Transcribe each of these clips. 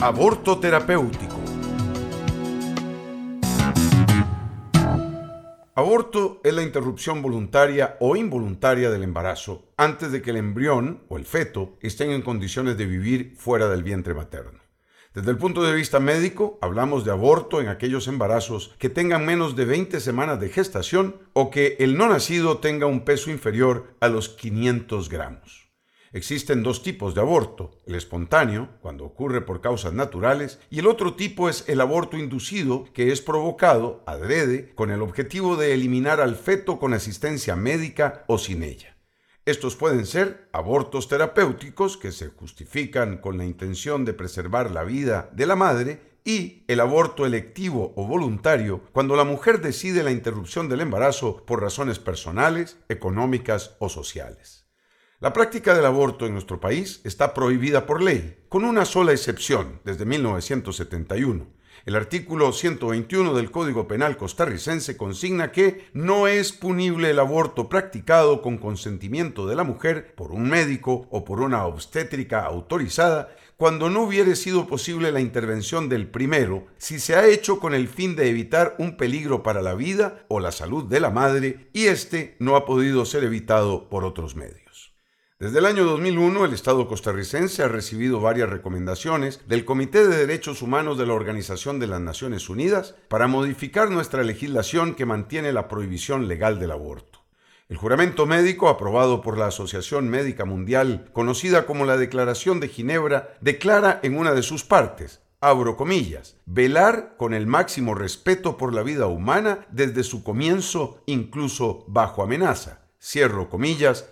Aborto terapéutico. Aborto es la interrupción voluntaria o involuntaria del embarazo antes de que el embrión o el feto estén en condiciones de vivir fuera del vientre materno. Desde el punto de vista médico, hablamos de aborto en aquellos embarazos que tengan menos de 20 semanas de gestación o que el no nacido tenga un peso inferior a los 500 gramos. Existen dos tipos de aborto, el espontáneo, cuando ocurre por causas naturales, y el otro tipo es el aborto inducido, que es provocado, adrede, con el objetivo de eliminar al feto con asistencia médica o sin ella. Estos pueden ser abortos terapéuticos, que se justifican con la intención de preservar la vida de la madre, y el aborto electivo o voluntario, cuando la mujer decide la interrupción del embarazo por razones personales, económicas o sociales. La práctica del aborto en nuestro país está prohibida por ley, con una sola excepción, desde 1971. El artículo 121 del Código Penal costarricense consigna que no es punible el aborto practicado con consentimiento de la mujer por un médico o por una obstétrica autorizada cuando no hubiere sido posible la intervención del primero, si se ha hecho con el fin de evitar un peligro para la vida o la salud de la madre y éste no ha podido ser evitado por otros medios. Desde el año 2001, el Estado costarricense ha recibido varias recomendaciones del Comité de Derechos Humanos de la Organización de las Naciones Unidas para modificar nuestra legislación que mantiene la prohibición legal del aborto. El juramento médico, aprobado por la Asociación Médica Mundial, conocida como la Declaración de Ginebra, declara en una de sus partes, abro comillas, velar con el máximo respeto por la vida humana desde su comienzo, incluso bajo amenaza. Cierro comillas,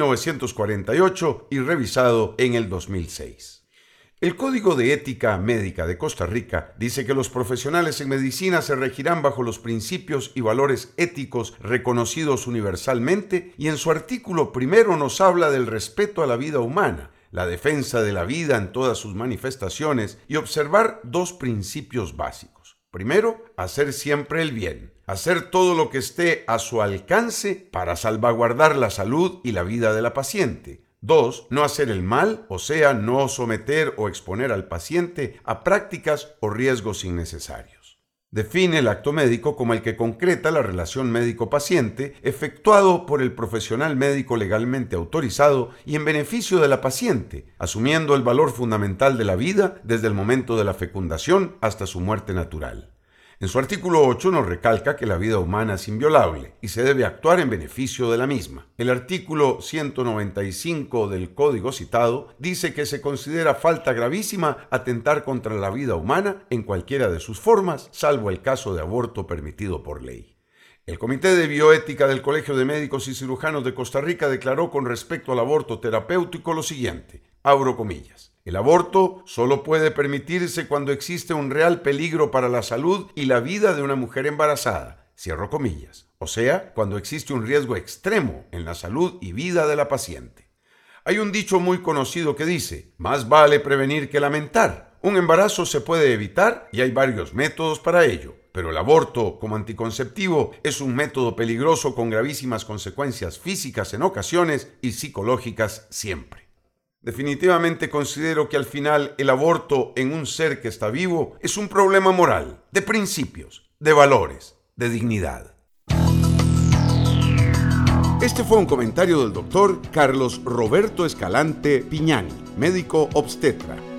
1948 y revisado en el 2006. El Código de Ética Médica de Costa Rica dice que los profesionales en medicina se regirán bajo los principios y valores éticos reconocidos universalmente y en su artículo primero nos habla del respeto a la vida humana, la defensa de la vida en todas sus manifestaciones y observar dos principios básicos. Primero, hacer siempre el bien. Hacer todo lo que esté a su alcance para salvaguardar la salud y la vida de la paciente. 2. No hacer el mal, o sea, no someter o exponer al paciente a prácticas o riesgos innecesarios. Define el acto médico como el que concreta la relación médico-paciente efectuado por el profesional médico legalmente autorizado y en beneficio de la paciente, asumiendo el valor fundamental de la vida desde el momento de la fecundación hasta su muerte natural. En su artículo 8 nos recalca que la vida humana es inviolable y se debe actuar en beneficio de la misma. El artículo 195 del código citado dice que se considera falta gravísima atentar contra la vida humana en cualquiera de sus formas, salvo el caso de aborto permitido por ley. El Comité de Bioética del Colegio de Médicos y Cirujanos de Costa Rica declaró con respecto al aborto terapéutico lo siguiente, abro comillas. El aborto solo puede permitirse cuando existe un real peligro para la salud y la vida de una mujer embarazada, cierro comillas, o sea, cuando existe un riesgo extremo en la salud y vida de la paciente. Hay un dicho muy conocido que dice, más vale prevenir que lamentar. Un embarazo se puede evitar y hay varios métodos para ello, pero el aborto como anticonceptivo es un método peligroso con gravísimas consecuencias físicas en ocasiones y psicológicas siempre. Definitivamente considero que al final el aborto en un ser que está vivo es un problema moral, de principios, de valores, de dignidad. Este fue un comentario del doctor Carlos Roberto Escalante Piñani, médico obstetra.